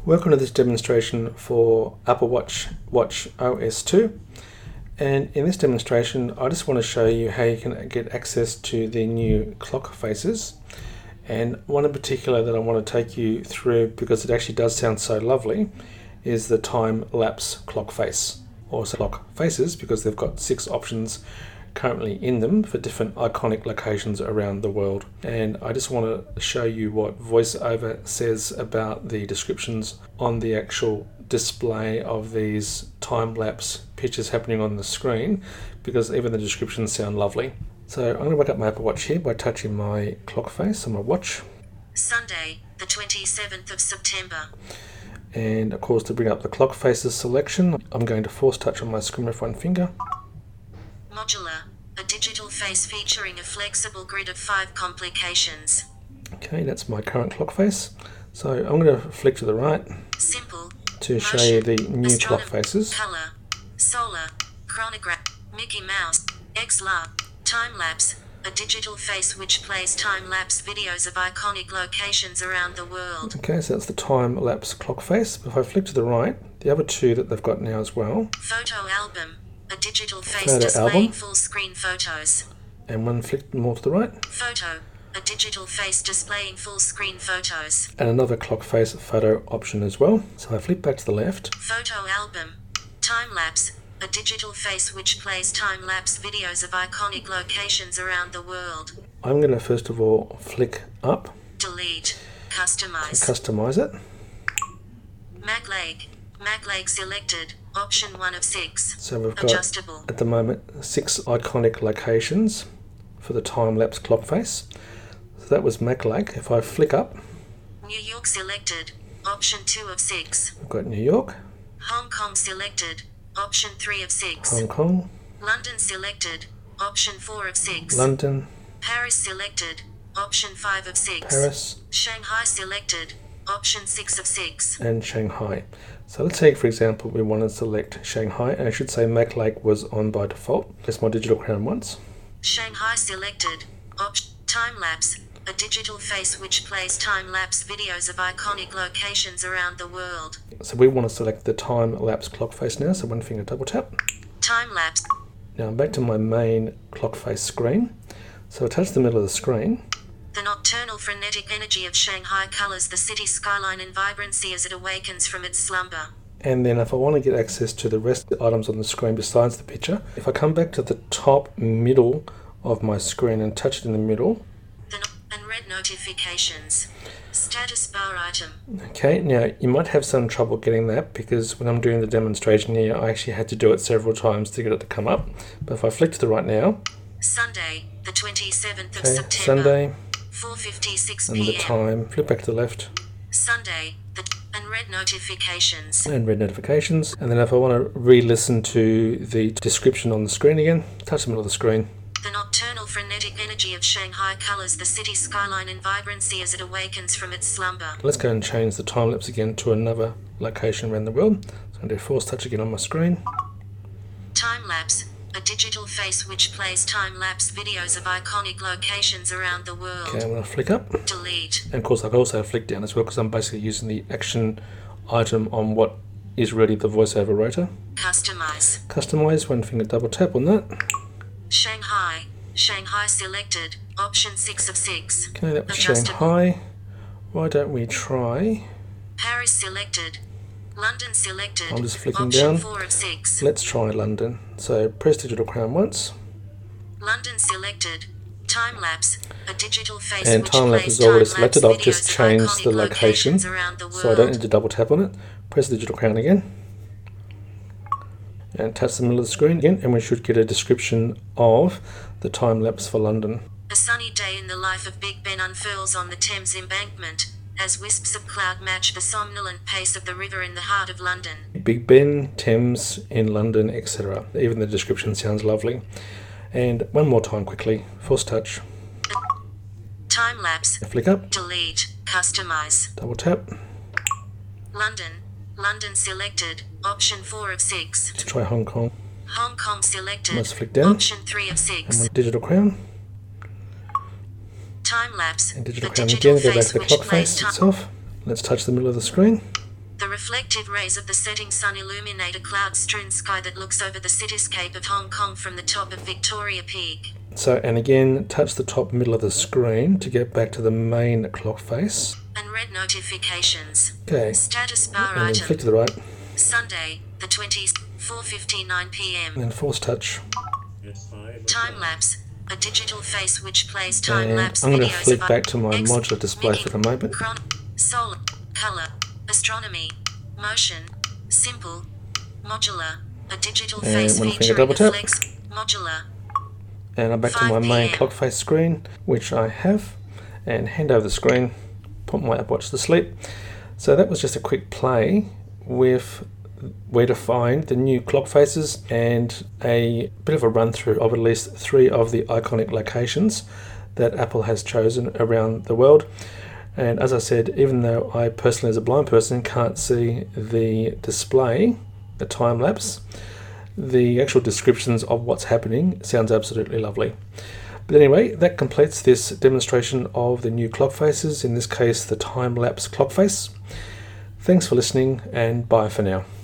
Welcome to this demonstration for Apple Watch OS 2, and in this demonstration I just want to show you how you can get access to the new clock faces, and one in particular that I want to take you through because it actually does sound so lovely is the time-lapse clock face, or clock faces, because they've got 6 options currently in them for different iconic locations around the world. And I just want to show you what VoiceOver says about the descriptions on the actual display of these time-lapse pictures happening on the screen, because even the descriptions sound lovely. So I'm going to wake up my Apple Watch here by touching my clock face on my watch. Sunday, the 27th of September. And of course, to bring up the clock faces selection, I'm going to force touch on my screen with one finger. Modular, a digital face featuring a flexible grid of 5 complications. Okay, that's my current clock face. So I'm going to flick to the right. Simple. To show motion, you the new clock faces. Color, solar, chronograph, Mickey Mouse, XLR, time-lapse, a digital face which plays time-lapse videos of iconic locations around the world. Okay, so that's the time-lapse clock face. If I flick to the right, the other 2 that they've got now as well. Photo album, a digital face Photo displaying album. full-screen photos. And one flick more to the right. Photo, a digital face displaying full-screen photos. And another clock face photo option as well. So I flip back to the left. Photo album, time-lapse, a digital face which plays time-lapse videos of iconic locations around the world. I'm going to first of all flick up. Delete, customize. Customize it. MagLeg selected, option 1 of 6. So we've got, adjustable. at the moment, 6 iconic locations for the time-lapse clock face. So that was MagLeg. If I flick up, New York selected, option 2 of 6. we've got New York, Hong Kong selected, option 3 of 6. Hong Kong, London selected, option 4 of 6. London, Paris selected, option 5 of 6. Paris, Shanghai selected, option 6 of 6. and Shanghai. So let's take, for example, we want to select Shanghai, and I should say MagLeg was on by default. Press my digital crown once. Shanghai selected, option time-lapse, a digital face which plays time-lapse videos of iconic locations around the world. So we want to select the time-lapse clock face now, so one finger double tap. Time-lapse, Now I'm back to my main clock face screen. So I touch the middle of the screen. the nocturnal frenetic energy of Shanghai colors the city skyline in vibrancy as it awakens from its slumber. And then if I want to get access to the rest of the items on the screen besides the picture, if I come back to the top middle of my screen and touch it in the middle. And red notifications. Status bar item. Okay, now you might have some trouble getting that because when I'm doing the demonstration here, I actually had to do it several times to get it to come up. But if I flick to the right now. Sunday, the 27th of Okay, September. Sunday. 4:56 And the p.m. time. Flip back to the left. Sunday, and red notifications. And red notifications. And then if I want to re-listen to the description on the screen again, touch the middle of the screen. The nocturnal frenetic energy of Shanghai colors the city skyline in vibrancy as it awakens from its slumber. Let's go and change the time lapse again to another location around the world. So I'm going to do force touch again on my screen. Time lapse, a digital face which plays time-lapse videos of iconic locations around the world. Okay, I'm going to flick up. Delete. And of course I can also flick down as well because I'm basically using the action item on what is really the VoiceOver rotor. Customize. Customize, one finger double tap on that. Shanghai selected, option 6 of 6. Okay, that was adjustable. Shanghai. Why don't we try? Paris selected, London selected, I'm just flicking option down. 4 of 6. Let's try London. So press digital crown once. London selected, time-lapse, a digital face And which time-lapse plays is already time-lapse selected. I've videos just of changed the iconic location, locations around the so I don't world. need to double tap on it. Press the digital crown again. And touch the middle of the screen again, and we should get a description of the time-lapse for London. A sunny day in the life of Big Ben unfurls on the Thames embankment, as wisps of cloud match the somnolent pace of the river in the heart of London. Big Ben, Thames, in London, etc. Even the description sounds lovely. And one more time quickly, force touch, Time-lapse, flick up, delete, customize. double tap. London selected, option 4 of 6. Let's try Hong Kong. Hong Kong selected, Let's flick down. option 3 of And 6. with digital crown. Time lapse. And digital The crown digital again, go back face to the which clock plays face time. itself. Let's touch the middle of the screen. The reflective rays of the setting sun illuminate a cloud-strewn sky that looks over the cityscape of Hong Kong from the top of Victoria Peak. So, and again, touch the top middle of the screen to get back to the main clock face. And red notifications. Okay. Status bar And then item. flick to the right. Sunday, the 20th, 4:59 p.m. And then force touch. Time lapse. A digital face which plays time And lapse I'm going to videos flick of back to my X, modular display Mickey, for the moment. Solar, color, astronomy, motion, simple, modular, a digital And face one finger featuring double a tap. flex, modular. And I'm back to my 5 main PM. clock face screen, which I have, and hand over the screen, put my Apple Watch to sleep. So that was just a quick play with where to find the new clock faces and a bit of a run through of at least 3 of the iconic locations that Apple has chosen around the world. And as I said, even though I personally as a blind person can't see the display, the time lapse, the actual descriptions of what's happening sounds absolutely lovely. But anyway, that completes this demonstration of the new clock faces, in this case the time lapse clock face. Thanks for listening, and bye for now.